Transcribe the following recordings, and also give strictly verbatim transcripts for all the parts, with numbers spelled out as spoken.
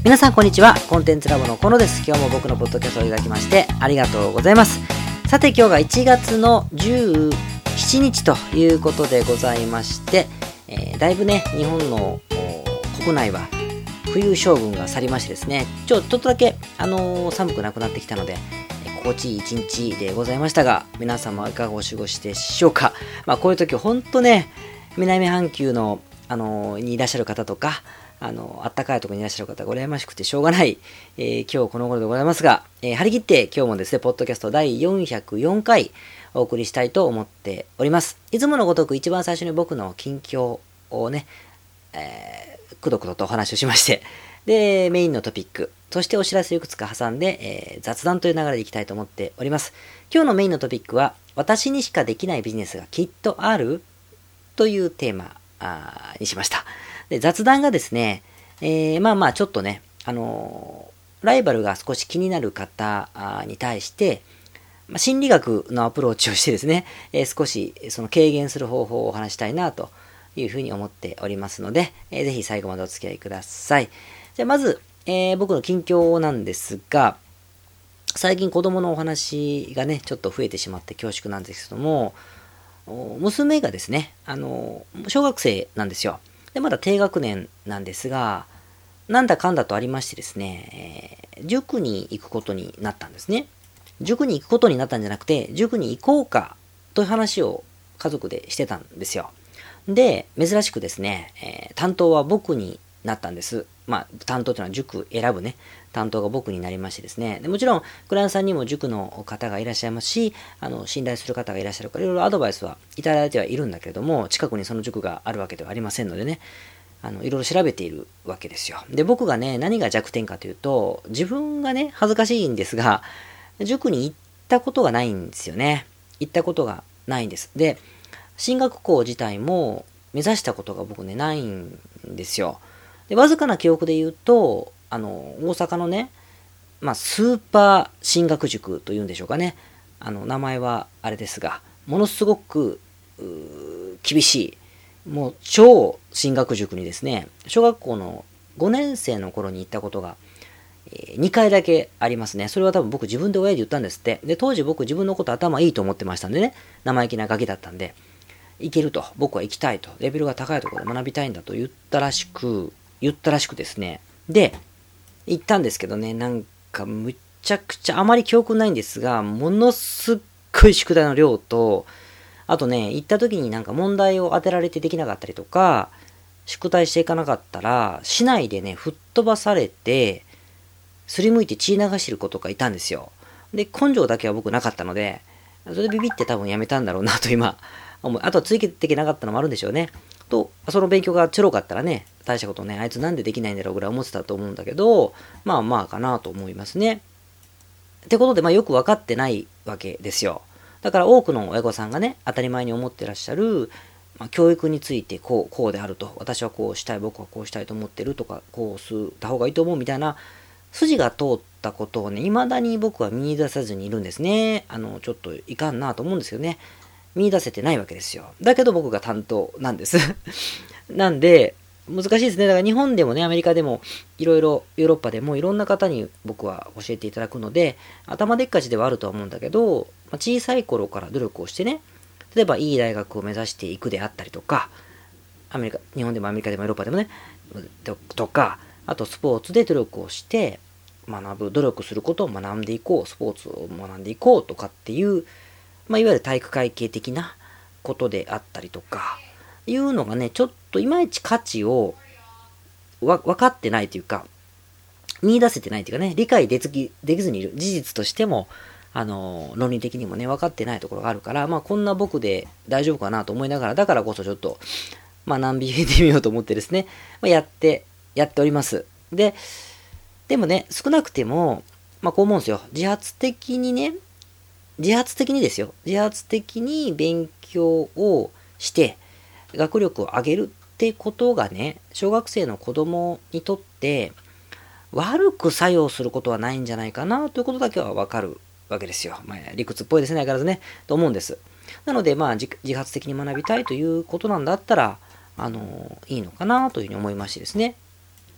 皆さんこんにちは。コンテンツラボのコノです。今日も僕のポッドキャストをいただきましてありがとうございます。さて今日がいちがつのじゅうしちにちということでございまして、えー、だいぶね日本の国内は冬将軍が去りましてですね、ちょっとだけ、あのー、寒くなくなってきたので心地いい一日でございましたが、皆様はいかがお過ごしでしょうか。まあこういう時ほんとね、南半球の、あのー、にいらっしゃる方とか、あの、あったかいところにいらっしゃる方が羨ましくてしょうがない、えー、今日この頃でございますが、えー、張り切って今日もですね、ポッドキャストだいよんひゃくよんかいお送りしたいと思っております。いつものごとく一番最初に僕の近況をね、えー、くどくどとお話をしまして、で、メインのトピック、そしてお知らせをいくつか挟んで、えー、雑談という流れでいきたいと思っております。今日のメインのトピックは、私にしかできないビジネスがきっとあるというテーマにしました。で雑談がですね、えー、まあまあちょっとね、あのー、ライバルが少し気になる方に対して、まあ、心理学のアプローチをしてですね、えー、少しその軽減する方法をお話したいなというふうに思っておりますので、えー、ぜひ最後までお付き合いください。じゃあまず、えー、僕の近況なんですが、最近子供のお話がね、ちょっと増えてしまって恐縮なんですけども、娘がですね、あのー、小学生なんですよ。でまだ低学年なんですが、なんだかんだとありましてですね、えー、塾に行くことになったんですね。塾に行くことになったんじゃなくて、塾に行こうかという話を家族でしてたんですよ。で、珍しくですね、えー、担当は僕になったんです。まあ、担当というのは塾選ぶね、担当が僕になりましてですね。でもちろん、クライアントさんにも塾の方がいらっしゃいますし、あの、信頼する方がいらっしゃるから、いろいろアドバイスはいただいてはいるんだけれども、近くにその塾があるわけではありませんのでね、あの、いろいろ調べているわけですよ。で、僕がね、何が弱点かというと、自分がね、恥ずかしいんですが、塾に行ったことがないんですよね。行ったことがないんです。で、進学校自体も目指したことが僕ね、ないんですよ。で、わずかな記憶で言うと、あの、大阪のね、まあ、スーパー進学塾というんでしょうかね。あの、名前はあれですが、ものすごく、厳しい、もう超進学塾にですね、小学校のごねんせいの頃に行ったことが、えー、にかいだけありますね。それは多分僕自分で親に言ったんですって。で、当時僕自分のこと頭いいと思ってましたんでね、生意気なガキだったんで、行けると、僕は行きたいと、レベルが高いところで学びたいんだと言ったらしく、言ったらしくですね。で、行ったんですけどね、なんかむちゃくちゃ、あまり記憶ないんですが、ものすっごい宿題の量と、あとね、行った時になんか問題を当てられてできなかったりとか、宿題していかなかったら、市内でね、吹っ飛ばされて、すりむいて血流してる子とかいたんですよ。で、根性だけは僕なかったので、それでビビって多分やめたんだろうなと今、思う。あとはついていけなかったのもあるんでしょうね。と、その勉強がちょろかったらね、大したことね、あいつなんでできないんだろうぐらい思ってたと思うんだけど、まあまあかなと思いますね。ってことで、まあよく分かってないわけですよ。だから多くの親御さんがね、当たり前に思ってらっしゃる、まあ、教育についてこう、こうであると、私はこうしたい、僕はこうしたいと思ってるとか、こうした方がいいと思うみたいな、筋が通ったことをね、未だに僕は見出さずにいるんですね。あの、ちょっといかんなと思うんですよね。見出せてないわけですよ。だけど僕が担当なんです。なんで、難しいですね。だから日本でもね、アメリカでも、いろいろ、ヨーロッパでもいろんな方に僕は教えていただくので、頭でっかちではあるとは思うんだけど、小さい頃から努力をしてね、例えばいい大学を目指していくであったりとか、アメリカ、日本でもアメリカでもヨーロッパでもね、と, とか、あとスポーツで努力をして、学ぶ、努力することを学んでいこう、スポーツを学んでいこうとかっていう、まあ、いわゆる体育会系的なことであったりとか、いうのがね、ちょっといまいち価値をわ分かってないというか、見出せてないというかね、理解できできずにいる。事実としても、あの、論理的にもね、分かってないところがあるから、まあこんな僕で大丈夫かなと思いながら、だからこそちょっと、まあ難引いてみようと思ってですね、まあ、やって、やっております。で、でもね、少なくても、まあこう思うんですよ。自発的にね、自発的にですよ。自発的に勉強をして、学力を上げるってことがね、小学生の子供にとって悪く作用することはないんじゃないかなということだけはわかるわけですよ。まあ、理屈っぽいですね、相変わらずね、と思うんです。なので、まあ、自発的に学びたいということなんだったら、あの、いいのかなというふうに思いましてですね。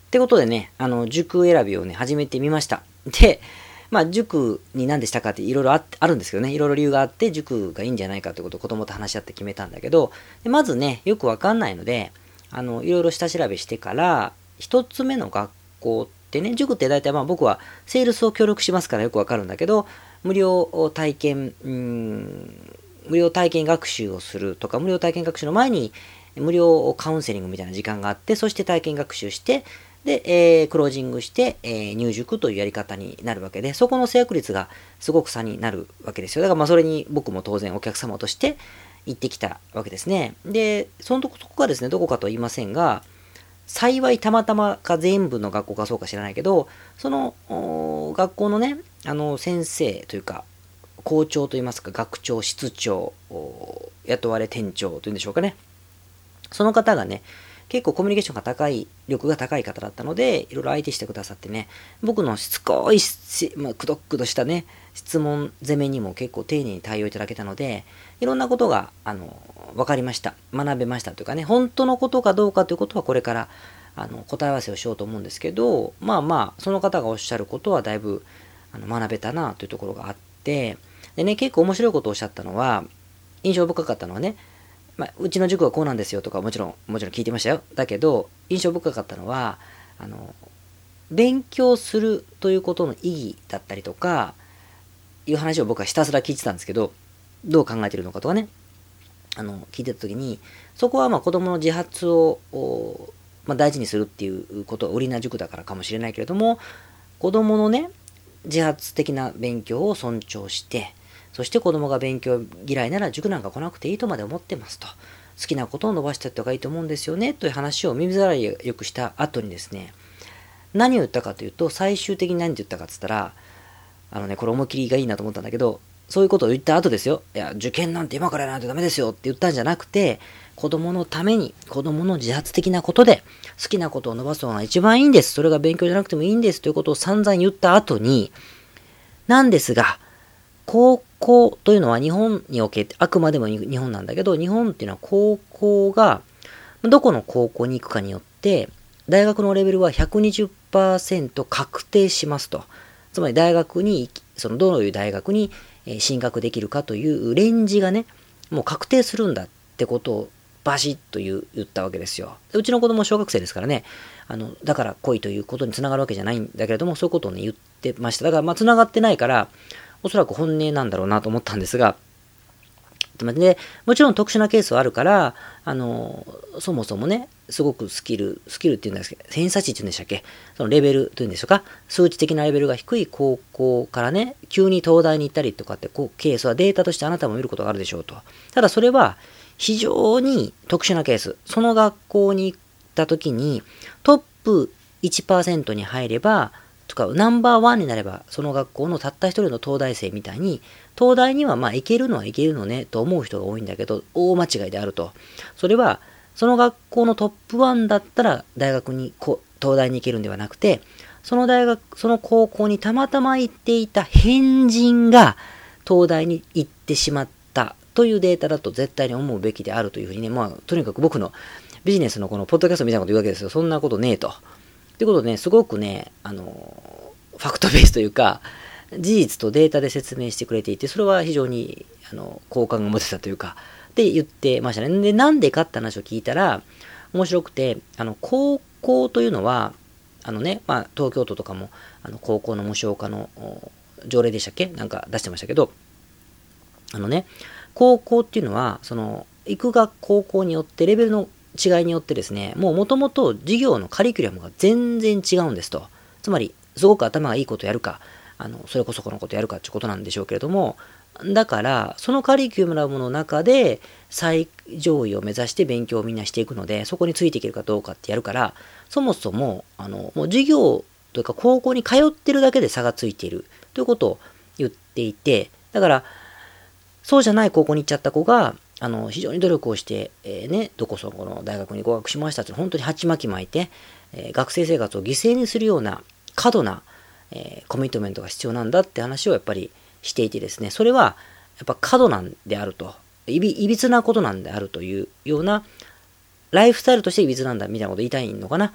ってことでね、あの、塾選びをね、始めてみました。で、まあ、塾に何でしたかっていろいろあるんですけどね、いろいろ理由があって、塾がいいんじゃないかということを子供と話し合って決めたんだけど、でまずね、よくわかんないので、あの、いろいろ下調べしてから、一つ目の学校ってね、塾って大体まあ僕はセールスを協力しますからよくわかるんだけど、無料体験、うーん、無料体験学習をするとか、無料体験学習の前に無料カウンセリングみたいな時間があって、そして体験学習して、で、えー、クロージングして、えー、入塾というやり方になるわけで、そこの制約率がすごく差になるわけですよ。だからまあそれに僕も当然お客様として行ってきたわけですね。で、そのとこ、そこがですね、どこかとは言いませんが、幸いたまたまか全部の学校かそうか知らないけど、その学校のね、あの先生というか、校長といいますか、学長、室長、雇われ店長というんでしょうかね。その方がね、結構コミュニケーションが高い、力が高い方だったので、いろいろ相手してくださってね、僕のしつこい、まあ、くどっくどしたね、質問攻めにも結構丁寧に対応いただけたので、いろんなことが、あの、分かりました。学べましたというかね、本当のことかどうかということはこれから、あの、答え合わせをしようと思うんですけど、まあまあ、その方がおっしゃることはだいぶ、あの、学べたなというところがあって、でね、結構面白いことをおっしゃったのは、印象深かったのはね、まあ、うちの塾はこうなんですよとかもちろん、もちろん聞いてましたよ。だけど、印象深かったのは、あの、勉強するということの意義だったりとか、いう話を僕はひたすら聞いてたんですけど、どう考えてるのかとかね、あの、聞いてたときに、そこはまあ子供の自発を、まあ、大事にするっていうことが売りな塾だからかもしれないけれども、子供のね、自発的な勉強を尊重して、そして子供が勉強嫌いなら塾なんか来なくていいとまで思ってますと。好きなことを伸ばしていった方がいいと思うんですよね。という話を耳障りよくした後にですね、何を言ったかというと、最終的に何て言ったかって言ったら、あのね、これ思い切りがいいなと思ったんだけど、そういうことを言った後ですよ。いや、受験なんて今からやらないとダメですよって言ったんじゃなくて、子供のために、子供の自発的なことで、好きなことを伸ばすのが一番いいんです。それが勉強じゃなくてもいいんですということを散々言った後に、なんですが、高校というのは日本におけて、あくまでも日本なんだけど、日本っていうのは高校が、どこの高校に行くかによって、大学のレベルは ひゃくにじゅっパーセント 確定しますと。つまり大学に、そのどのいう大学に進学できるかというレンジがね、もう確定するんだってことをバシッと言う言ったわけですよ。うちの子供小学生ですからね、あの、だから来いということにつながるわけじゃないんだけれども、そういうことをね、言ってました。だからまあつながってないから、おそらく本音なんだろうなと思ったんですが、で、もちろん特殊なケースはあるから、あの、そもそもね、すごくスキル、スキルっていうんですけど、偏差値っていうんでしたっけ、そのレベルというんでしょうか、数値的なレベルが低い高校からね、急に東大に行ったりとかって、こう、ケースはデータとしてあなたも見ることがあるでしょうと。ただそれは、非常に特殊なケース。その学校に行った時に、トップいちパーセントに入れば、とか、ナンバーワンになれば、その学校のたった一人の東大生みたいに、東大にはまあ行けるのは行けるのね、と思う人が多いんだけど、大間違いであると。それは、その学校のトップワンだったら、大学に、東大に行けるんではなくて、その大学、その高校にたまたま行っていた変人が、東大に行ってしまったというデータだと絶対に思うべきであるというふうにね、まあ、とにかく僕のビジネスのこのポッドキャストみたいなこと言うわけですよ。そんなことねえと。ということでね、すごくね、あの、ファクトベースというか、事実とデータで説明してくれていて、それは非常に、あの、好感が持てたというか、って言ってましたね。で、なんでかって話を聞いたら、面白くて、あの、高校というのは、あのね、まあ、東京都とかも、あの、高校の無償化の条例でしたっけなんか出してましたけど、あのね、高校っていうのは、その、行く学高校によってレベルの違いによってですね、もう元々授業のカリキュラムが全然違うんですと。つまり、すごく頭がいいことやるか、あの、それこそこのことやるかっていうことなんでしょうけれども、だから、そのカリキュラムの中で最上位を目指して勉強をみんなしていくので、そこについていけるかどうかってやるから、そもそも、あの、もう授業というか高校に通ってるだけで差がついているということを言っていて、だから、そうじゃない高校に行っちゃった子が、あの、非常に努力をして、えー、ね、どこそこの大学に合格しましたって本当に鉢巻き巻いて、えー、学生生活を犠牲にするような過度な、えー、コミットメントが必要なんだって話をやっぱりしていてですね、それはやっぱ過度なんであると、いび、いびつなことなんであるというような、ライフスタイルとしていびつなんだみたいなこと言いたいのかな。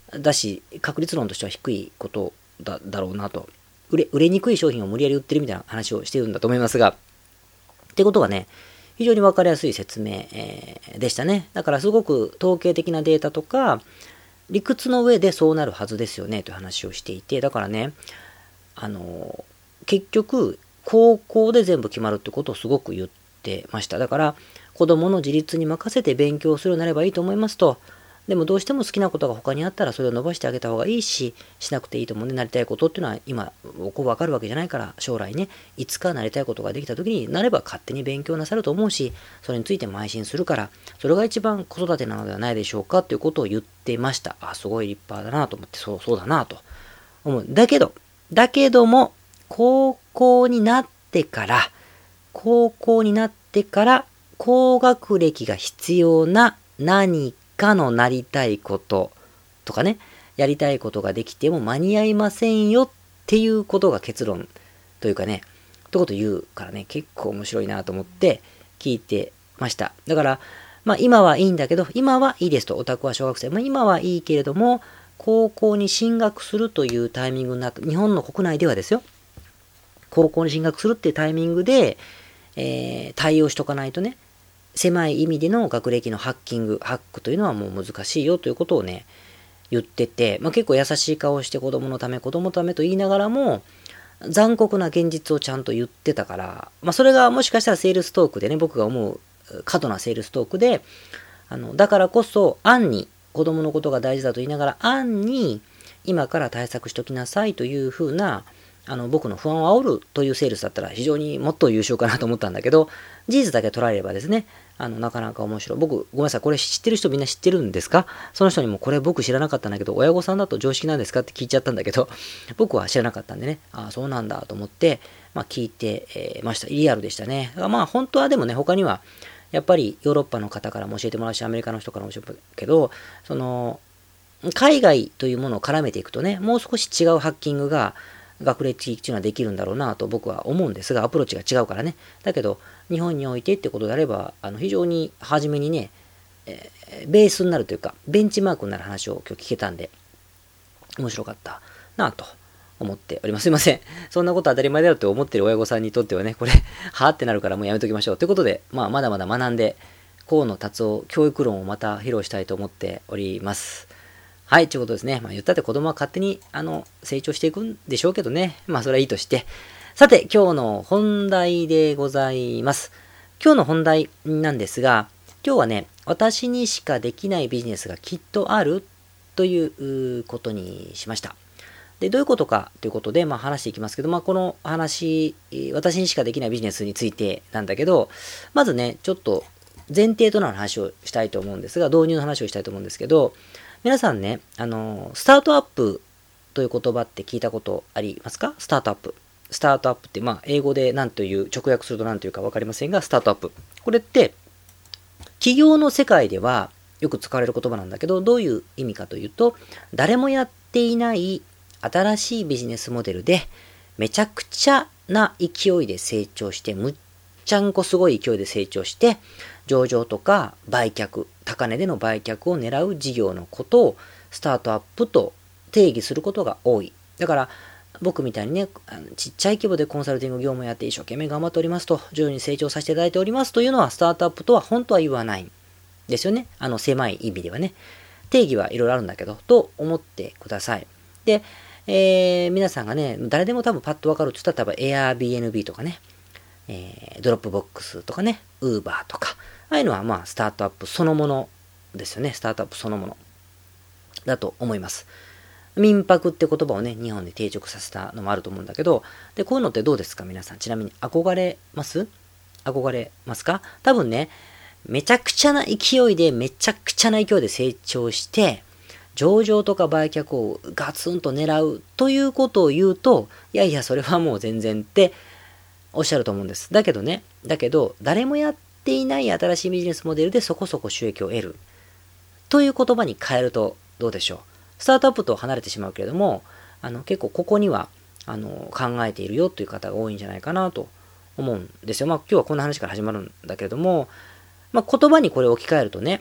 だし、確率論としては低いことだだろうなと。売れ、売れにくい商品を無理やり売ってるみたいな話をしてるんだと思いますが、ってことがね、非常にわかりやすい説明、えー、でしたね。だからすごく統計的なデータとか、理屈の上でそうなるはずですよねという話をしていて、だからね、あのー、結局、高校で全部決まるってことをすごく言ってました。だから、子供の自立に任せて勉強するようになればいいと思いますと。でもどうしても好きなことが他にあったらそれを伸ばしてあげた方がいいし、しなくていいと思うね。なりたいことっていうのは今、こう分かるわけじゃないから、将来ね、いつかなりたいことができた時になれば勝手に勉強なさると思うし、それについて邁進するから、それが一番子育てなのではないでしょうかということを言ってました。あ、すごい立派だなと思って、そうそうだなと思う。だけど、だけども、高校になってから、高校になってから、高学歴が必要な何か、かのなりたいこととかね、やりたいことができても間に合いませんよっていうことが結論というかね、ということ言うからね、結構面白いなと思って聞いてました。だから、まあ今はいいんだけど、今はいいですと、オタクは小学生、まあ今はいいけれども、高校に進学するというタイミングになった、日本の国内ではですよ、高校に進学するっていうタイミングで、えー、対応しとかないとね、狭い意味での学歴のハッキング、ハックというのはもう難しいよということをね、言ってて、まあ、結構優しい顔をして子供のため、子供のためと言いながらも、残酷な現実をちゃんと言ってたから、まあ、それがもしかしたらセールストークでね、僕が思う過度なセールストークで、あの、だからこそ、暗に子供のことが大事だと言いながら、暗に今から対策しときなさいというふうな、あの、僕の不安を煽るというセールスだったら非常にもっと優秀かなと思ったんだけど、事実だけ捉えればですね、あの、なかなか面白い。僕、ごめんなさい、これ知ってる人みんな知ってるんですか？その人にもこれ僕知らなかったんだけど、親御さんだと常識なんですかって聞いちゃったんだけど、僕は知らなかったんでね、ああ、そうなんだと思って、まあ聞いて、えー、ました。リアルでしたね。まあ本当はでもね、他には、やっぱりヨーロッパの方からも教えてもらうし、アメリカの人からも教えてもらうけど、その、海外というものを絡めていくとね、もう少し違うハッキングが、学歴っていうのはできるんだろうなと僕は思うんですが、アプローチが違うからね。だけど、日本においてってことであれば、あの非常に初めにね、えー、ベースになるというか、ベンチマークになる話を今日聞けたんで、面白かったなと思っております。すいません。そんなこと当たり前だよと思ってる親御さんにとってはね、これ、はーってなるからもうやめときましょう。ということで、まあ、まだまだ学んで、河野達夫教育論をまた披露したいと思っております。はい、ということですね。まあ言ったって子供は勝手にあの成長していくんでしょうけどね。まあそれはいいとして。さて、今日の本題でございます。今日の本題なんですが、今日はね、私にしかできないビジネスがきっとあるということにしました。で、どういうことかということで、まあ話していきますけど、まあこの話、私にしかできないビジネスについてなんだけど、まずね、ちょっと前提となる話をしたいと思うんですが、導入の話をしたいと思うんですけど、皆さんね、あの、スタートアップという言葉って聞いたことありますか？スタートアップ。スタートアップって、まあ、英語で何という、直訳すると何というか分かりませんが、スタートアップ。これって、企業の世界ではよく使われる言葉なんだけど、どういう意味かというと、誰もやっていない新しいビジネスモデルで、めちゃくちゃな勢いで成長して、むっちゃんこすごい勢いで成長して、上場とか売却、高値での売却を狙う事業のことをスタートアップと定義することが多い。だから僕みたいにね、あのちっちゃい規模でコンサルティング業務をやって一生懸命頑張っておりますと、徐々に成長させていただいておりますというのはスタートアップとは本当は言わないんですよね。あの狭い意味ではね。定義はいろいろあるんだけど、と思ってください。で、えー、皆さんがね、誰でも多分パッとわかるって言ったら多分 Airbnb とかね、えー、ドロップボックスとかね、Uber とか、ああいうのはまあスタートアップそのものですよね。スタートアップそのものだと思います。民泊って言葉をね、日本で定着させたのもあると思うんだけど、で、こういうのってどうですか皆さん。ちなみに憧れます憧れますか？多分ね、めちゃくちゃな勢いで、めちゃくちゃな勢いで成長して、上場とか売却をガツンと狙うということを言うと、いやいや、それはもう全然っておっしゃると思うんです。だけどね、だけど、誰もやっていない新しいビジネスモデルでそこそこ収益を得る。という言葉に変えるとどうでしょう。スタートアップと離れてしまうけれども、あの結構ここにはあの考えているよという方が多いんじゃないかなと思うんですよ。まあ今日はこんな話から始まるんだけれども、まあ、言葉にこれを置き換えるとね、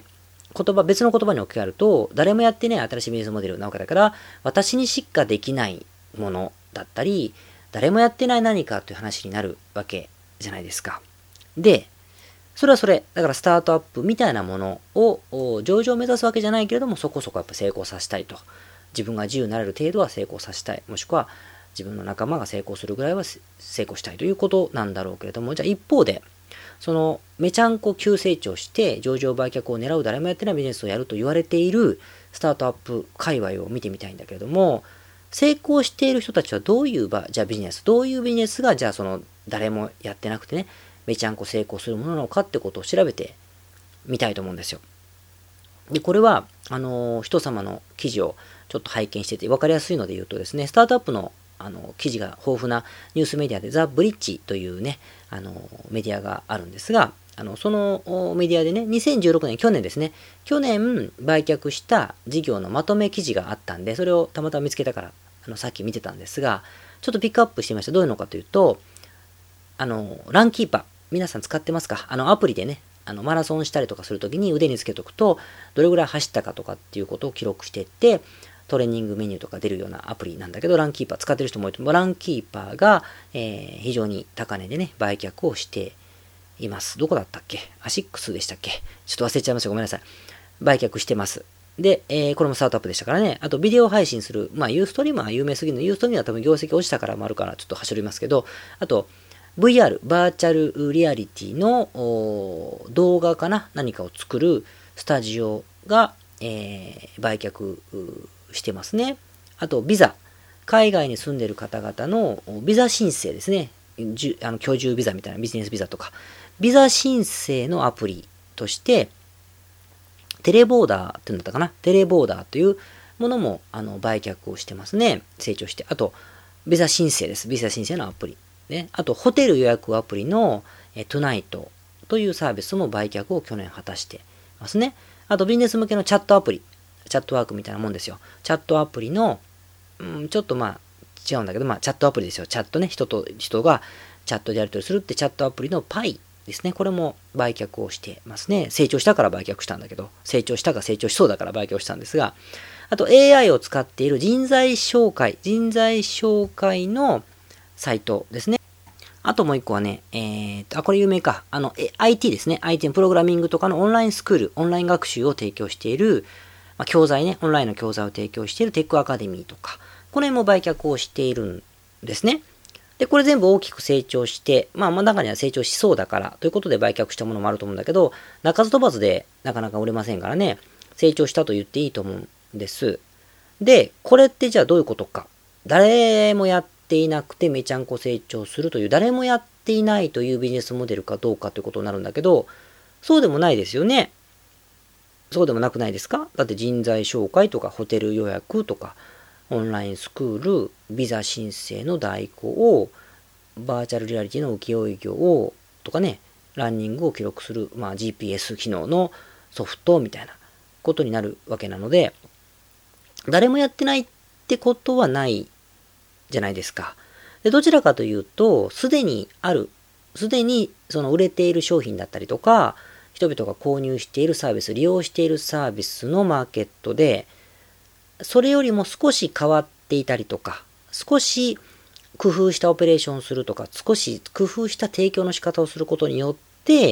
言葉、別の言葉に置き換えると、誰もやってない新しいビジネスモデルなわけだから、私にしかできないものだったり、誰もやってない何かという話になるわけじゃないですか。で、それはそれ。だからスタートアップみたいなものを上場を目指すわけじゃないけれども、そこそこやっぱ成功させたいと。自分が自由になれる程度は成功させたい。もしくは自分の仲間が成功するぐらいは成功したいということなんだろうけれども、じゃあ一方で、そのめちゃんこ急成長して上場売却を狙う誰もやってないビジネスをやると言われているスタートアップ界隈を見てみたいんだけれども、成功している人たちはどういう場、じゃあビジネス、どういうビジネスがじゃあその誰もやってなくてね、めちゃんこ成功するものなのかってことを調べてみたいと思うんですよ。で、これは、あのー、人様の記事をちょっと拝見してて分かりやすいので言うとですね、スタートアップの、あの記事が豊富なニュースメディアでザ・ブリッジというね、あのメディアがあるんですが、あのそのメディアでね、にせんじゅうろくねん、去年ですね、去年売却した事業のまとめ記事があったんで、それをたまたま見つけたから、あのさっき見てたんですが、ちょっとピックアップしてみました。どういうのかというと、あのランキーパー、皆さん使ってますか？あのアプリでね、あのマラソンしたりとかするときに腕につけとくと、どれぐらい走ったかとかっていうことを記録していって、トレーニングメニューとか出るようなアプリなんだけど、ランキーパー使ってる人もいると思う。ランキーパーが、えー、非常に高値でね、売却をしています。どこだったっけ？アシックスでしたっけ？ちょっと忘れちゃいました。ごめんなさい。売却してます。で、えー、これもスタートアップでしたからね。あと、ビデオ配信する。まあ、ユーストリームは有名すぎるの。ユーストリームは多分業績落ちたからもあるから、ちょっと走りますけど、あと、ブイアール、バーチャルリアリティの動画かな？何かを作るスタジオが、えー、売却してますね。あと、ビザ。海外に住んでいる方々のビザ申請ですね。あの居住ビザみたいなビジネスビザとか。ビザ申請のアプリとして、テレボーダーっていうんだったかな。テレボーダーというものもあの売却をしてますね。成長して。あと、ビザ申請です。ビザ申請のアプリ。ね。あと、ホテル予約アプリのえトゥナイトというサービスも売却を去年果たしてますね。あと、ビジネス向けのチャットアプリ。チャットワークみたいなもんですよ。チャットアプリの、うん、ちょっとまあ違うんだけど、まあチャットアプリですよ。チャットね、人と人がチャットでやり取りするってチャットアプリの パイ ですね。これも売却をしてますね。成長したから売却したんだけど、成長したか成長しそうだから売却したんですが、あと エーアイ を使っている人材紹介、人材紹介のサイトですね。あともう一個はね、えーと、あ、これ有名か。あの、アイティー ですね。アイティー プログラミングとかのオンラインスクール、オンライン学習を提供している、まあ、教材ね、オンラインの教材を提供しているテックアカデミーとか、これも売却をしているんですね。で、これ全部大きく成長して、まあ、まあ中には成長しそうだから、ということで売却したものもあると思うんだけど、鳴かず飛ばずでなかなか売れませんからね、成長したと言っていいと思うんです。で、これってじゃあどういうことか。誰もやっていなくてめちゃんこ成長するという、誰もやっていないというビジネスモデルかどうかということになるんだけど、そうでもないですよね。そうでもなくないですか？だって人材紹介とかホテル予約とかオンラインスクール、ビザ申請の代行を、バーチャルリアリティの請負業をとかね、ランニングを記録する、まあ、ジーピーエス 機能のソフトみたいなことになるわけなので、誰もやってないってことはないじゃないですか。で、どちらかというと、すでにある、すでにその売れている商品だったりとか、人々が購入しているサービス、利用しているサービスのマーケットで、それよりも少し変わっていたりとか、少し工夫したオペレーションをするとか、少し工夫した提供の仕方をすることによって、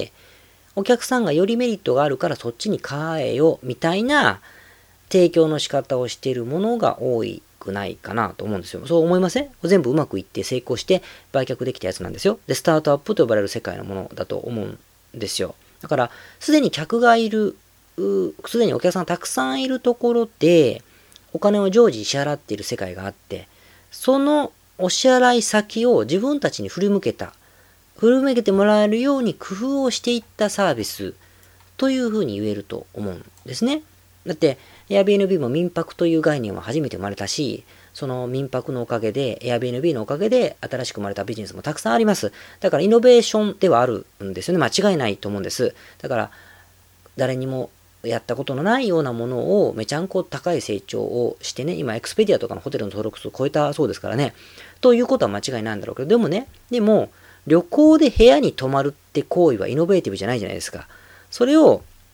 お客さんがよりメリットがあるからそっちに変えようみたいな提供の仕方をしているものが多くないかなと思うんですよ。そう思いません？全部うまくいって成功して売却できたやつなんですよ。で、スタートアップと呼ばれる世界のものだと思うんですよ。だから、すでに客がいる、すでにお客さんがたくさんいるところで、お金を常時支払っている世界があって、そのお支払い先を自分たちに振り向けた、振り向けてもらえるように工夫をしていったサービスというふうに言えると思うんですね。だって Airbnb も民泊という概念は初めて生まれたし、その民泊のおかげで Airbnb のおかげで新しく生まれたビジネスもたくさんあります。だからイノベーションではあるんですよね。間違いないと思うんです。だから誰にもやったことのないようなものをめちゃんこ高い成長をしてね、今エクスペディアとかのホテルの登録数を超えたそうですからね。ということは間違いないんだろうけど、でもね、でも旅行で部屋に泊まるって行為はイノベーティブじゃないじゃないですか。それを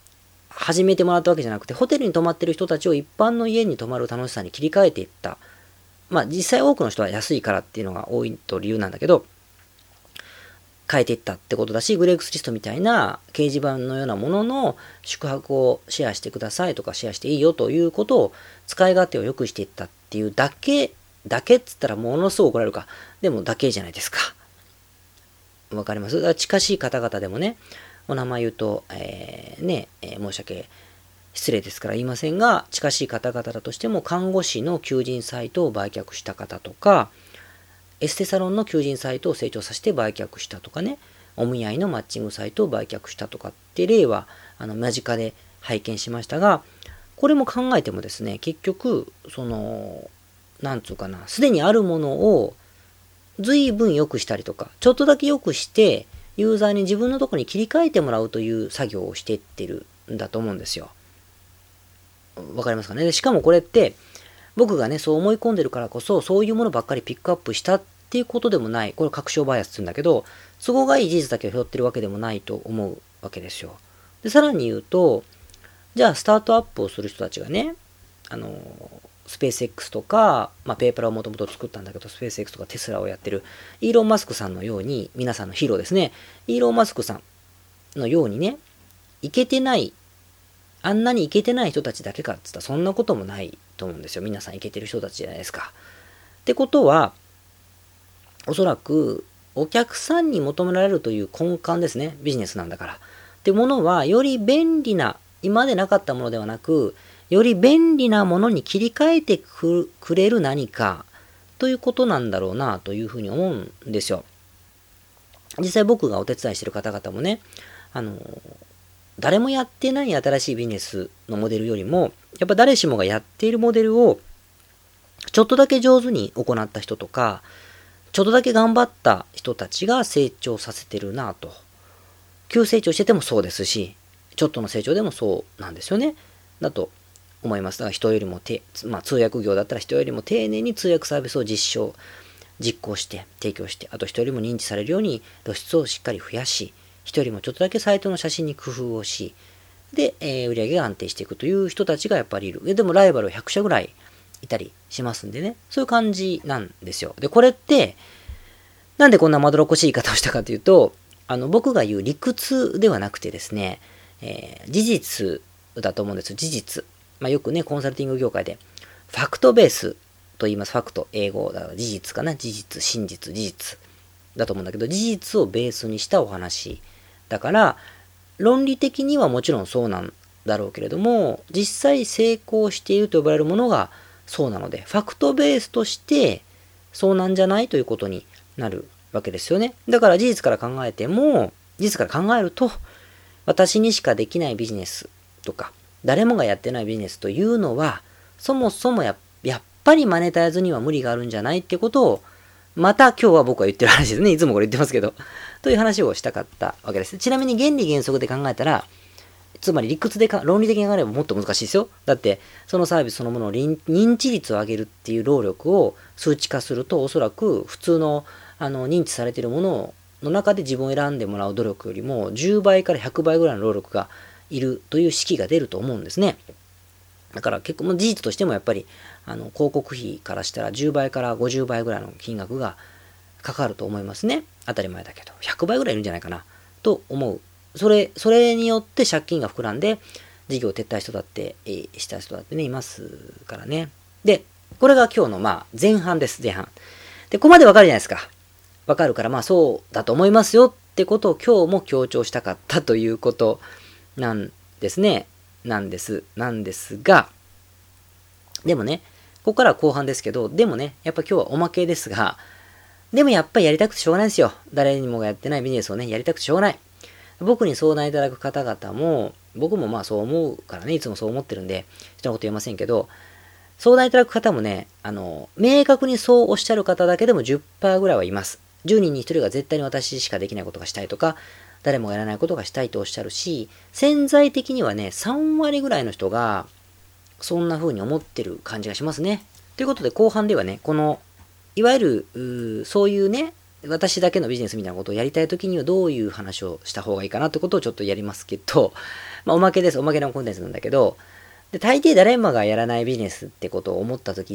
始めてもらったわけじゃなくて、ホテルに泊まってる人たちを一般の家に泊まる楽しさに切り替えていった。まあ実際多くの人は安いからっていうのが多いと理由なんだけど、変えていったってことだし、グレークスリストみたいな掲示板のようなものの宿泊をシェアしてくださいとかシェアしていいよということを使い勝手を良くしていったっていうだけ、だけっつったらものすごく怒られるか。でもだけじゃないですか。わかります？だから近しい方々でもね、お名前言うと、えー、ね、えー、申し訳失礼ですから言いませんが、近しい方々だとしても看護師の求人サイトを売却した方とか、エステサロンの求人サイトを成長させて売却したとかね、お見合いのマッチングサイトを売却したとかって例はあの間近で拝見しましたが、これも考えてもですね、結局そのなんつうかな、すでにあるものを随分良くしたりとか、ちょっとだけ良くしてユーザーに自分のところに切り替えてもらうという作業をしていってるんだと思うんですよ。わかりますかね。でしかもこれって僕がねそう思い込んでるからこそそういうものばっかりピックアップしたっていうことでもない。これ確証バイアスって言うんだけど、都合がいい事実だけを拾ってるわけでもないと思うわけですよ。でさらに言うと、じゃあスタートアップをする人たちがね、あのスペース X とか、まあ、ペーパルをもともと作ったんだけど、スペース X とかテスラをやってるイーロン・マスクさんのように、皆さんのヒーローですね、イーロン・マスクさんのようにね、いけてない、あんなにいけてない人たちだけかって言ったらそんなこともないと思うんですよ。皆さんいけてる人たちじゃないですか。ってことは、おそらくお客さんに求められるという根幹ですね。ビジネスなんだから。ってものは、より便利な、今までなかったものではなく、より便利なものに切り替えてくれる何かということなんだろうなというふうに思うんですよ。実際僕がお手伝いしている方々もね、あの、誰もやってない新しいビジネスのモデルよりも、やっぱ誰しもがやっているモデルをちょっとだけ上手に行った人とか、ちょっとだけ頑張った人たちが成長させてるなと。急成長しててもそうですし、ちょっとの成長でもそうなんですよね。だと思います。だから人よりもて、まあ通訳業だったら人よりも丁寧に通訳サービスを実証、実行して、提供して、あと人よりも認知されるように露出をしっかり増やし、人よりもちょっとだけサイトの写真に工夫をし、で、えー、売り上げが安定していくという人たちがやっぱりいる。でもライバルひゃくしゃぐらいいたりしますんでね。そういう感じなんですよ。で、これって、なんでこんなまどろっこしい言い方をしたかというと、あの、僕が言う理屈ではなくてですね、えー、事実だと思うんです。事実。まあ、よくね、コンサルティング業界で、ファクトベースと言います。ファクト、英語だから事実かな。事実、真実、事実だと思うんだけど、事実をベースにしたお話。だから、論理的にはもちろんそうなんだろうけれども、実際成功していると呼ばれるものがそうなので、ファクトベースとしてそうなんじゃないということになるわけですよね。だから事実から考えても、事実から考えると、私にしかできないビジネスとか、誰もがやってないビジネスというのは、そもそもや、やっぱりマネタイズには無理があるんじゃないってことを、また今日は僕は言ってる話ですね。いつもこれ言ってますけど。という話をしたかったわけです。ちなみに原理原則で考えたら、つまり理屈でか、論理的に考えればもっと難しいですよ。だって、そのサービスそのものの認知率を上げるっていう労力を数値化すると、おそらく普通の、あの、認知されているものの中で自分を選んでもらう努力よりも、じゅうばいからひゃくばいぐらいの労力がいるという式が出ると思うんですね。だから結構、もう事実としてもやっぱり、あの、広告費からしたらじゅうばいからごじゅうばいぐらいの金額がかかると思いますね。当たり前だけど。ひゃくばいぐらいいるんじゃないかな。と思う。それ、それによって借金が膨らんで、事業を撤退した人だって、えー、した人だってね、いますからね。で、これが今日の、まあ、前半です、前半。で、ここまでわかるじゃないですか。わかるから、まあ、そうだと思いますよってことを今日も強調したかったということなんですね。なんです。なんですが、でもね、ここからは後半ですけど、でもね、やっぱ今日はおまけですが、でもやっぱりやりたくてしょうがないですよ。誰にもがやってないビジネスをね、やりたくてしょうがない。僕に相談いただく方々も、僕もまあそう思うからね、いつもそう思ってるんで、人のこと言えませんけど、相談いただく方もね、あの、明確にそうおっしゃる方だけでも じゅっパーセント ぐらいはいます。じゅうにんにひとりが絶対に私しかできないことがしたいとか、誰もやらないことがしたいとおっしゃるし、潜在的にはね、さんわりぐらいの人が、そんな風に思ってる感じがしますね。ということで後半ではね、この、いわゆる、そういうね、私だけのビジネスみたいなことをやりたいときにはどういう話をした方がいいかなってことをちょっとやりますけど、 まあ、おまけです。おまけのコンテンツなんだけど、で、大抵誰もがやらないビジネスってことを思った時って、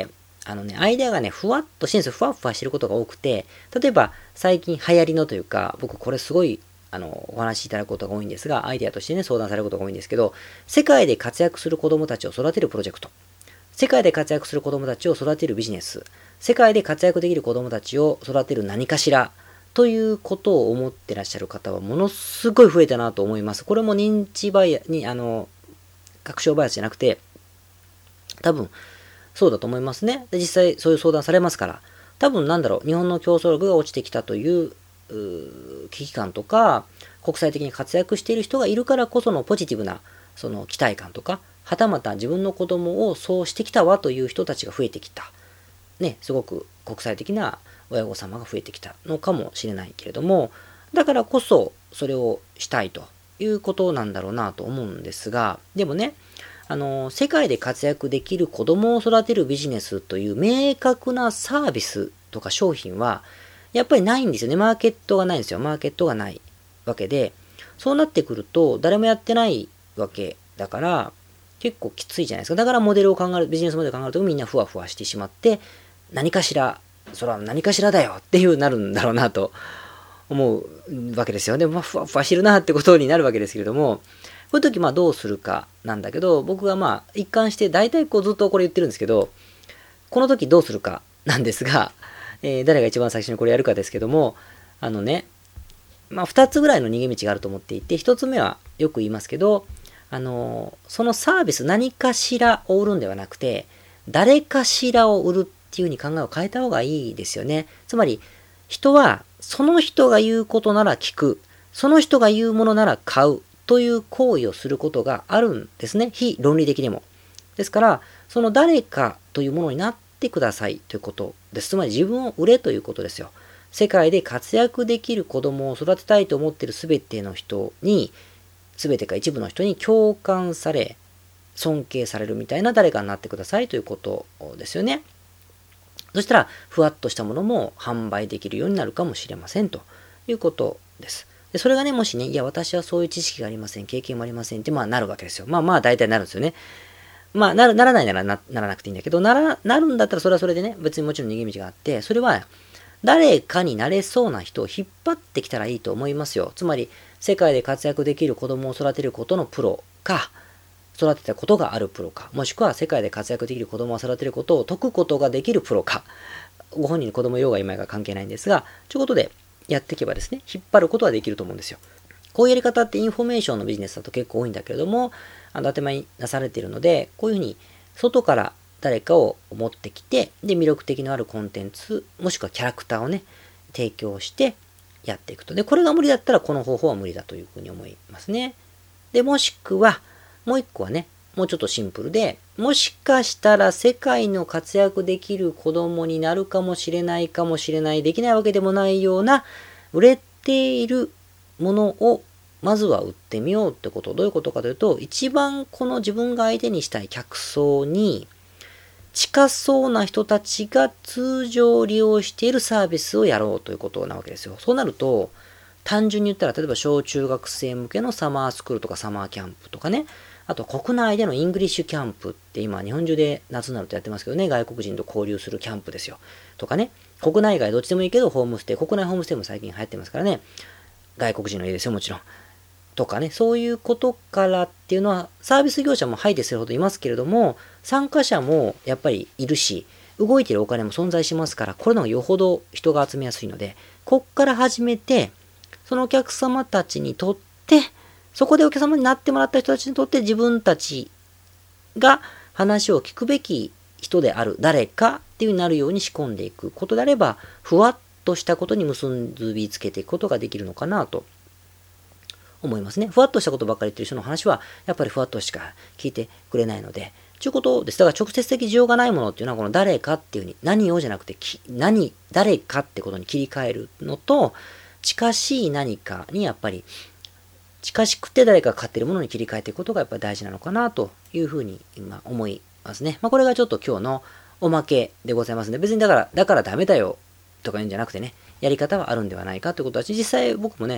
あのね、アイデアがね、ふわっとしてるんですよ。ふわふわしてることが多くて、例えば、最近流行りのというか、僕これすごい、あの、お話しいただくことが多いんですが、アイデアとしてね、相談されることが多いんですけど、世界で活躍する子供たちを育てるプロジェクト。世界で活躍する子供たちを育てるビジネス。世界で活躍できる子供たちを育てる何かしら。ということを思ってらっしゃる方はものすごい増えたなと思います。これも認知バイアに、あの、確証バイアスじゃなくて、多分、そうだと思いますね。で、実際そういう相談されますから。多分なんだろう、日本の競争力が落ちてきたという、う危機感とか、国際的に活躍している人がいるからこそのポジティブな、その期待感とか、はたまた自分の子供をそうしてきたわという人たちが増えてきた。ね、すごく国際的な親御様が増えてきたのかもしれないけれども、だからこそそれをしたいということなんだろうなと思うんですが、でもね、あの、世界で活躍できる子供を育てるビジネスという明確なサービスとか商品は、やっぱりないんですよね。マーケットがないんですよ。マーケットがないわけで、そうなってくると、誰もやってないわけだから、結構きついじゃないですか。だからモデルを考える、ビジネスモデルを考えるとみんなふわふわしてしまって、何かしら、それは何かしらだよっていうなるんだろうなと思うわけですよ。でも、まあ、ふわふわしてるなってことになるわけですけれども、こういう時、まあどうするかなんだけど、僕がまあ一貫して大体こうずっとこれ言ってるんですけど、この時どうするかなんですが、えー、誰が一番最初にこれやるかですけども、あのね、まあ二つぐらいの逃げ道があると思っていて、一つ目はよく言いますけど、あのー、そのサービス何かしらを売るんではなくて、誰かしらを売るっていう風に考えを変えた方がいいですよね。つまり、人はその人が言うことなら聞く、その人が言うものなら買うという行為をすることがあるんですね。非論理的にも。ですから、その誰かというものになってくださいということです。つまり自分を売れということですよ。世界で活躍できる子供を育てたいと思っているすべての人に、すべてか一部の人に共感され、尊敬されるみたいな誰かになってくださいということですよね。そしたら、ふわっとしたものも販売できるようになるかもしれませんということです。で、それがね、もしね、いや、私はそういう知識がありません、経験もありませんって、まあ、なるわけですよ。まあまあ、大体なるんですよね。まあ、なる、ならないならな、ならなくていいんだけど、なら、なるんだったらそれはそれでね、別にもちろん逃げ道があって、それは、誰かになれそうな人を引っ張ってきたらいいと思いますよ。つまり、世界で活躍できる子供を育てることのプロか、育てたことがあるプロか、もしくは世界で活躍できる子供を育てることを解くことができるプロか、ご本人に子供用が今が関係ないんですが、ということでやっていけばですね、引っ張ることはできると思うんですよ。こういうやり方ってインフォメーションのビジネスだと結構多いんだけれども、あの、当て前になされているので、こういうふうに外から誰かを持ってきて、で、魅力的のあるコンテンツ、もしくはキャラクターをね、提供してやっていくと。で、これが無理だったらこの方法は無理だというふうに思いますね。で、もしくは、もう一個はね、もうちょっとシンプルで、もしかしたら世界の活躍できる子供になるかもしれないかもしれない、できないわけでもないような、売れているものをまずは売ってみようってこと。どういうことかというと、一番この自分が相手にしたい客層に近そうな人たちが通常利用しているサービスをやろうということなわけですよ。そうなると、単純に言ったら、例えば小中学生向けのサマースクールとかサマーキャンプとかね、あと国内でのイングリッシュキャンプって今日本中で夏になるとやってますけどね、外国人と交流するキャンプですよ。とかね、国内外どっちでもいいけどホームステイ、国内ホームステイも最近流行ってますからね、外国人の家ですよ、もちろん。とかね、そういうことからっていうのは、サービス業者も排除するほどいますけれども、参加者もやっぱりいるし、動いているお金も存在しますから、これの方がよほど人が集めやすいので、こっから始めて、そのお客様たちにとって、そこでお客様になってもらった人たちにとって自分たちが話を聞くべき人である誰かっていうになるように仕込んでいくことであれば、ふわっとしたことに結びつけていくことができるのかなと思いますね。ふわっとしたことばっかり言ってる人の話は、やっぱりふわっとしか聞いてくれないので、ということです。だから直接的需要がないものっていうのは、この誰かっていうに、何をじゃなくて、何、誰かってことに切り替えるのと、近しい何かにやっぱり、近しくて誰かが買っているものに切り替えていくことがやっぱり大事なのかなというふうに今思いますね。まあこれがちょっと今日のおまけでございますので、別にだから、だからダメだよとか言うんじゃなくてね、やり方はあるんではないかということだし、実際僕もね、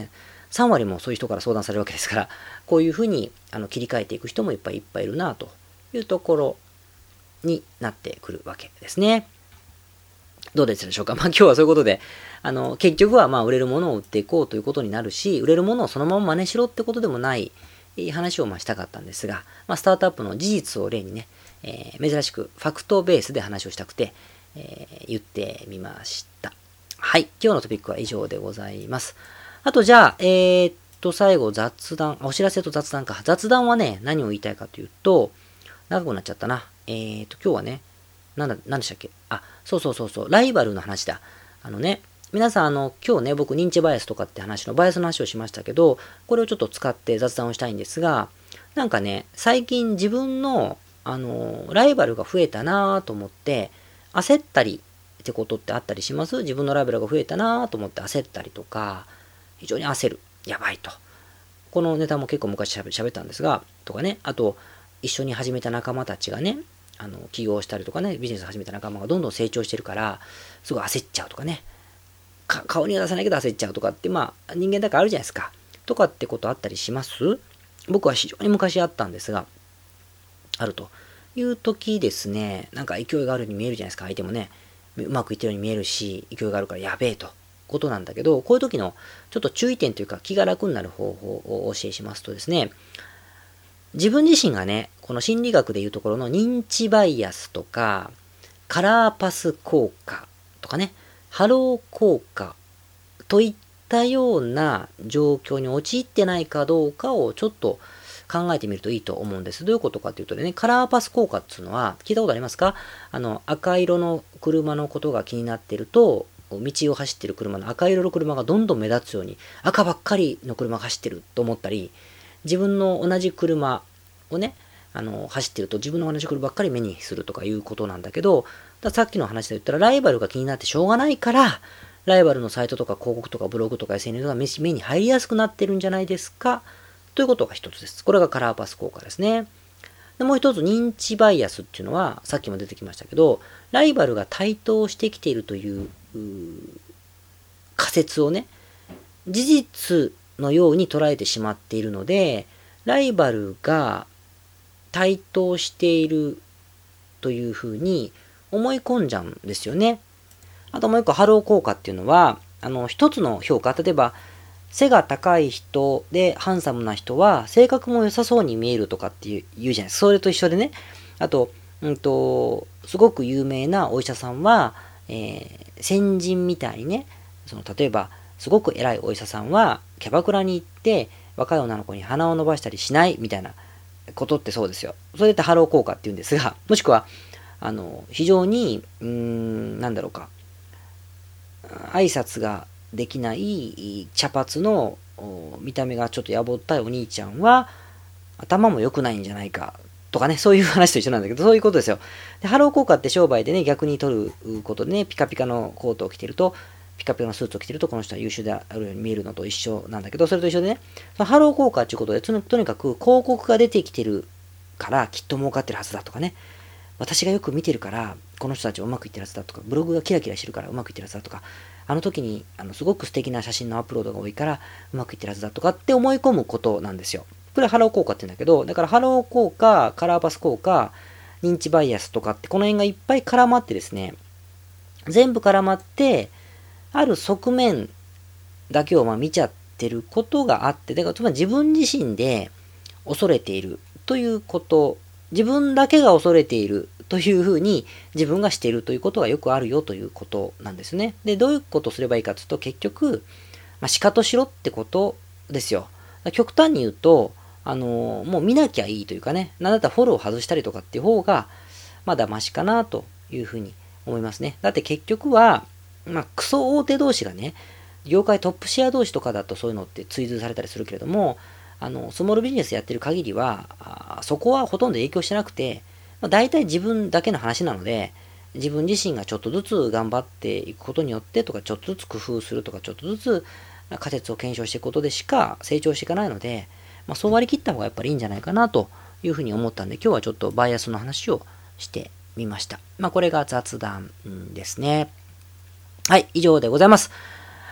さん割もそういう人から相談されるわけですから、こういうふうにあの切り替えていく人もいっぱいいっぱいいるなというところになってくるわけですね。どうですでしょうか。まあ今日はそういうことで、あの、結局はまあ売れるものを売っていこうということになるし、売れるものをそのまま真似しろってことでもない話をまあしたかったんですが、まあスタートアップの事実を例にね、えー、珍しくファクトベースで話をしたくて、えー、言ってみました。はい。今日のトピックは以上でございます。あとじゃあ、えー、っと、最後雑談、お知らせと雑談か。雑談はね、何を言いたいかというと、長くなっちゃったな。えー、っと、今日はね、なんだ、なんでしたっけ？あ、そうそうそうそう、ライバルの話だ。あのね、皆さん、あの、今日ね、僕、認知バイアスとかって話の、バイアスの話をしましたけど、これをちょっと使って雑談をしたいんですが、なんかね、最近自分の、あの、ライバルが増えたなぁと思って、焦ったりってことってあったりします？自分のライバルが増えたなぁと思って焦ったりとか、非常に焦る。やばいと。このネタも結構昔しゃべ喋ったんですが、とかね、あと、一緒に始めた仲間たちがね、あの起業したりとかね、ビジネス始めた仲間がどんどん成長してるから、すごい焦っちゃうとかね、か顔には出さないけど焦っちゃうとかって、まあ人間だからあるじゃないですか。とかってことあったりします？僕は非常に昔あったんですが、あるという時ですね、なんか勢いがあるように見えるじゃないですか、相手もね。うまくいってるように見えるし、勢いがあるからやべえと。ことなんだけど、こういう時のちょっと注意点というか気が楽になる方法をお教えしますとですね、自分自身がね、この心理学でいうところの認知バイアスとか、カラーパス効果とかね、ハロー効果といったような状況に陥ってないかどうかをちょっと考えてみるといいと思うんです。どういうことかというとね、カラーパス効果っていうのは、聞いたことありますか？あの、赤色の車のことが気になっていると、道を走っている車の赤色の車がどんどん目立つように、赤ばっかりの車が走ってると思ったり、自分の同じ車をね、あの、走ってると自分の同じ車ばっかり目にするとかいうことなんだけど、ださっきの話で言ったらライバルが気になってしょうがないから、ライバルのサイトとか広告とかブログとか エスエヌエス が目に入りやすくなってるんじゃないですかということが一つです。これがカラーパス効果ですね。でもう一つ、認知バイアスっていうのは、さっきも出てきましたけど、ライバルが台頭してきているという、う仮説をね、事実のように捉えてしまっているので、ライバルが台頭しているというふうに思い込んじゃうんですよね。あともう一個、ハロー効果っていうのは、あの、一つの評価、例えば、背が高い人でハンサムな人は性格も良さそうに見えるとかっていう言うじゃないですか。それと一緒でね。あと、うんと、すごく有名なお医者さんは、えー、先人みたいにね、その例えば、すごく偉いお医者さんはキャバクラに行って若い女の子に鼻を伸ばしたりしないみたいなことってそうですよ。それってハロー効果って言うんですが、もしくは、あの、非常に、うーん、なんだろうか、挨拶ができない茶髪の見た目がちょっとやぼったいお兄ちゃんは頭も良くないんじゃないかとかね、そういう話と一緒なんだけど、そういうことですよ。で、ハロー効果って商売でね、逆に取ることでね、ピカピカのコートを着てると、ピカピカのスーツを着てると、この人は優秀であるように見えるのと一緒なんだけど、それと一緒でね、そのハロー効果っていうことで、とにかく広告が出てきてるからきっと儲かってるはずだとかね、私がよく見てるから、この人たちはうまくいってるはずだとか、ブログがキラキラしてるからうまくいってるはずだとか、あの時にあのすごく素敵な写真のアップロードが多いからうまくいってるはずだとかって思い込むことなんですよ。これはハロー効果って言うんだけど、だからハロー効果、カラーパス効果、認知バイアスとかってこの辺がいっぱい絡まってですね、全部絡まって、ある側面だけをまあ見ちゃってることがあって、だからつまり自分自身で恐れているということ、自分だけが恐れているというふうに自分がしているということがよくあるよということなんですね。で、どういうことをすればいいかというと、結局、まあ、シカトしろってことですよ。極端に言うと、あのー、もう見なきゃいいというかね、なんだったらフォローを外したりとかっていう方が、まだマシかなというふうに思いますね。だって結局は、まあ、クソ大手同士がね、業界トップシェア同士とかだとそういうのって追随されたりするけれども、あの、スモールビジネスやってる限りは、そこはほとんど影響してなくて、まあ、大体自分だけの話なので、自分自身がちょっとずつ頑張っていくことによってとか、ちょっとずつ工夫するとか、ちょっとずつ仮説を検証していくことでしか成長していかないので、まあ、そう割り切った方がやっぱりいいんじゃないかなというふうに思ったんで、今日はちょっとバイアスの話をしてみました。まあ、これが雑談ですね。はい、以上でございます。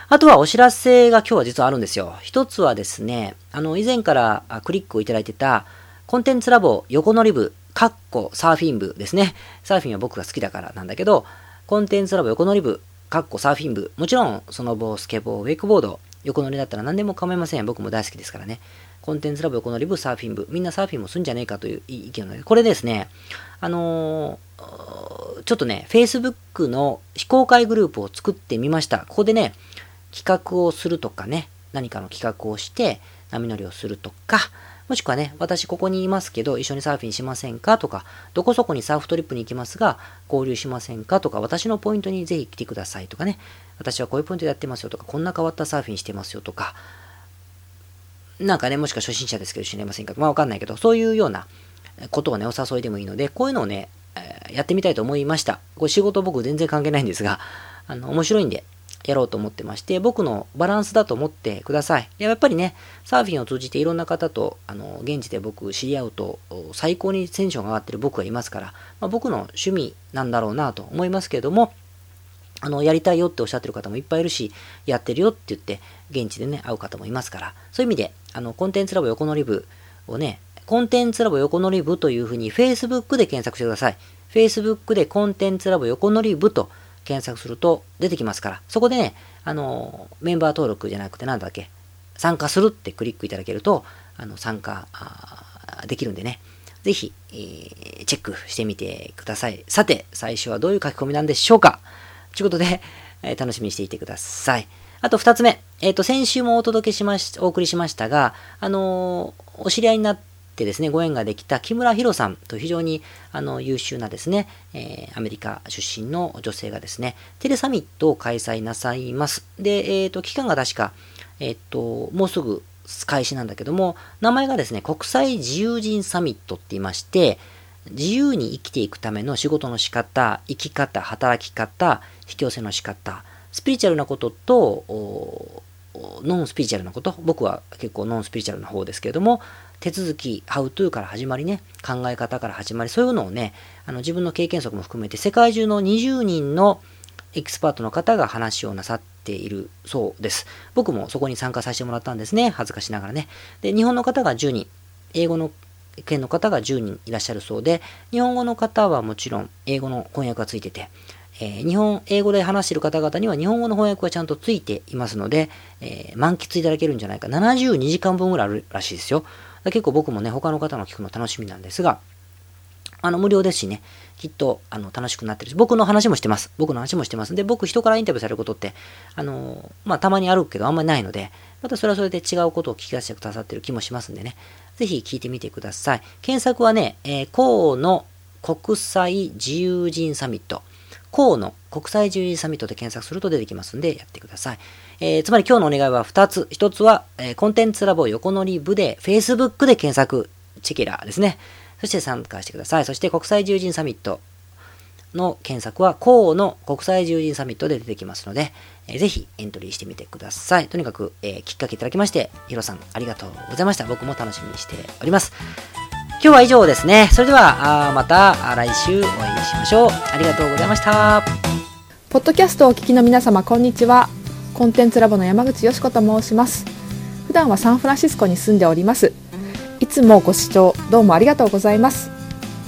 あとはお知らせが今日は実はあるんですよ。一つはですね、あの、以前からクリックをいただいてた、コンテンツラボ横乗り部、かっこサーフィン部ですね。サーフィンは僕が好きだからなんだけど、コンテンツラボ横乗り部、かっこサーフィン部、もちろん、スノボー、スケボー、ウェイクボード、横乗りだったら何でも構いません。僕も大好きですからね。コンテンツラボ横乗り部、サーフィン部、みんなサーフィンもするんじゃねえかという意見なので、これですね、あのー、ちょっとね、Facebook の非公開グループを作ってみました。ここでね、企画をするとかね、何かの企画をして、波乗りをするとか、もしくはね、私ここにいますけど、一緒にサーフィンしませんかとか、どこそこにサーフトリップに行きますが、合流しませんかとか、私のポイントにぜひ来てくださいとかね、私はこういうポイントでやってますよとか、こんな変わったサーフィンしてますよとか、なんかね、もしくは初心者ですけど、一緒にいませんかとか、まあわかんないけど、そういうようなことをね、お誘いでもいいので、こういうのをね、えー、やってみたいと思いました。これ仕事僕全然関係ないんですが、あの、面白いんで、やろうと思ってまして、僕のバランスだと思ってください。やっぱりね、サーフィンを通じていろんな方と、あの、現地で僕知り合うと、最高にテンションが上がってる僕がいますから、まあ、僕の趣味なんだろうなと思いますけれども、あの、やりたいよっておっしゃってる方もいっぱいいるし、やってるよって言って、現地でね、会う方もいますから、そういう意味で、あの、コンテンツラボ横乗り部をね、コンテンツラボ横乗り部というふうに Facebook で検索してください。Facebook でコンテンツラボ横乗り部と検索すると出てきますから、そこでね、あの、メンバー登録じゃなくてなんだっけ、参加するってクリックいただけると、あの、参加できるんでね、ぜひ、えー、チェックしてみてください。さて、最初はどういう書き込みなんでしょうかということで、えー、楽しみにしていてください。あと二つ目、えっと、先週もお届けしまし、お送りしましたが、あのー、お知り合いになってですね、ご縁ができた木村博さんと非常にあの優秀なですね、えー、アメリカ出身の女性がですね、テレサミットを開催なさいます。で、えっと、期間が確か、えっと、もうすぐ開始なんだけども、名前がですね、国際自由人サミットって言いまして、自由に生きていくための仕事の仕方、生き方、働き方、引き寄せの仕方、スピリチュアルなことと、ノンスピリチュアルなこと、僕は結構ノンスピリチュアルな方ですけれども、手続き、ハウトゥーから始まりね、考え方から始まり、そういうのをね、あの自分の経験則も含めて世界中のにじゅうにんのエキスパートの方が話をなさっているそうです。僕もそこに参加させてもらったんですね、恥ずかしながらね。で、日本の方がじゅうにん、英語の県の方がじゅうにんいらっしゃるそうで、日本語の方はもちろん英語の翻訳がついてて、えー、日本、英語で話している方々には日本語の翻訳がちゃんとついていますので、えー、満喫いただけるんじゃないか。ななじゅうにじかんぶんぐらいあるらしいですよ。結構僕もね、他の方の聞くの楽しみなんですが、あの、無料ですしね、きっと、あの、楽しくなってるし、僕の話もしてます。僕の話もしてます。で、僕、人からインタビューされることって、あの、まあ、たまにあるけど、あんまりないので、またそれはそれで違うことを聞き出してくださってる気もしますんでね、ぜひ聞いてみてください。検索はね、えー、河野国際自由人サミット。河野国際自由人サミットで検索すると出てきますんで、やってください。えー、つまり今日のお願いはふたつ。ひとつは、えー、コンテンツラボ横乗り部で Facebook で検索、チェケラーですね。そして参加してください。そして国際自由人サミットの検索は河野国際自由人サミットで出てきますので、えー、ぜひエントリーしてみてください。とにかく、えー、きっかけいただきまして、ヒロさんありがとうございました。僕も楽しみにしております。今日は以上ですね。それではあまた来週お会いしましょう。ありがとうございました。 ポッドキャストをお聞きの皆様、こんにちは。コンテンツラボの山口よし子と申します。普段はサンフランシスコに住んでおります。いつもご視聴どうもありがとうございます。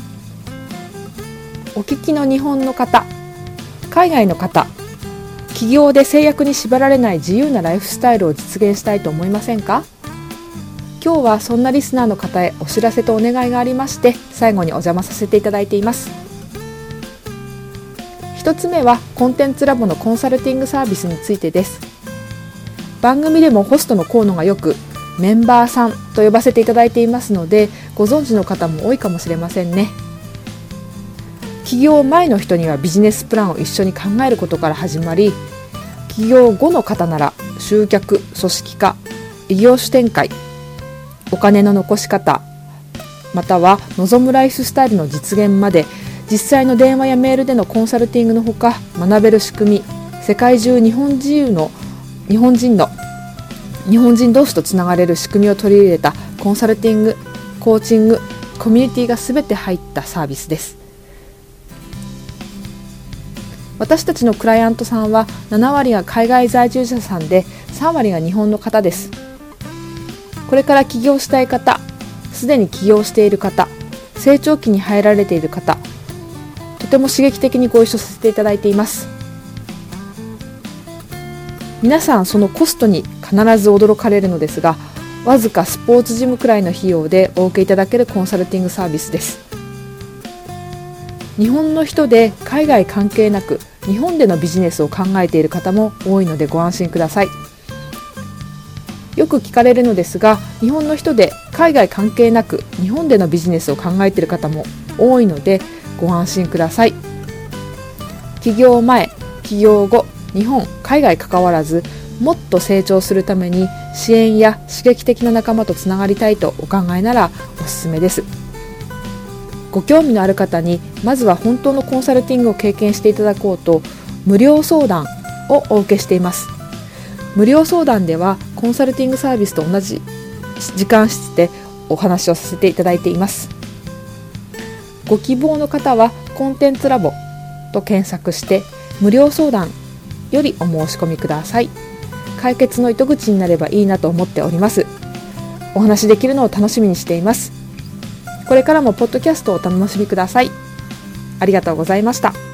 お聞きの日本の方、海外の方、起業で制約に縛られない自由なライフスタイルを実現したいと思いませんか？今日はそんなリスナーの方へお知らせとお願いがありまして、最後にお邪魔させていただいています。一つ目はコンテンツラボのコンサルティングサービスについてです。番組でもホストの河野がよくメンバーさんと呼ばせていただいていますので、ご存知の方も多いかもしれませんね。起業前の人にはビジネスプランを一緒に考えることから始まり、起業後の方なら集客、組織化、異業種展開、お金の残し方、または望むライフスタイルの実現まで、実際の電話やメールでのコンサルティングのほか、学べる仕組み、世界中日本人の日本人の日本人同士とつながれる仕組みを取り入れたコンサルティング、コーチング、コミュニティがすべて入ったサービスです。 私たちのクライアントさんはななわりが海外在住者さんでさんわりが日本の方です。これから起業したい方、すでに起業している方、成長期に入られている方、とても刺激的にご一緒させていただいています。皆さんそのコストに必ず驚かれるのですが、わずかスポーツジムくらいの費用でお受けいただけるコンサルティングサービスです。日本の人で海外関係なく日本でのビジネスを考えている方も多いのでご安心ください。よく聞かれるのですが、日本の人で海外関係なく日本でのビジネスを考えている方も多いのでご安心ください。起業前、起業後、日本、海外関わらずもっと成長するために支援や刺激的な仲間とつながりたいとお考えならおすすめです。ご興味のある方にまずは本当のコンサルティングを経験していただこうと無料相談をお受けしています。無料相談ではコンサルティングサービスと同じ時間室でお話をさせていただいています。ご希望の方はコンテンツラボと検索して無料相談よりお申し込みください。解決の糸口になればいいなと思っております。お話しできるのを楽しみにしています。これからもポッドキャストをお楽しみください。ありがとうございました。